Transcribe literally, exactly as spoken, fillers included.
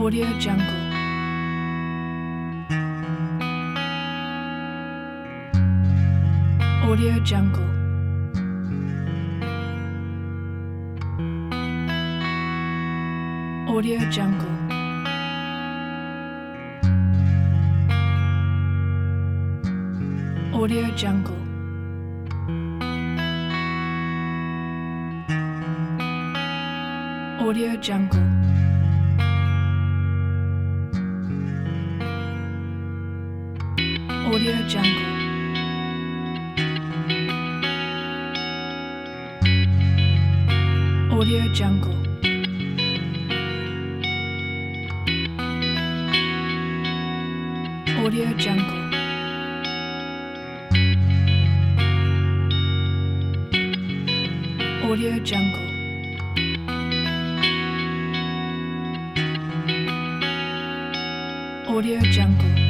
Audio Jungle. Audio Jungle. Audio Jungle. Audio Jungle. Audio Jungle. Audio Jungle. Audio Jungle. Audio Jungle. Audio Jungle. Audio Jungle.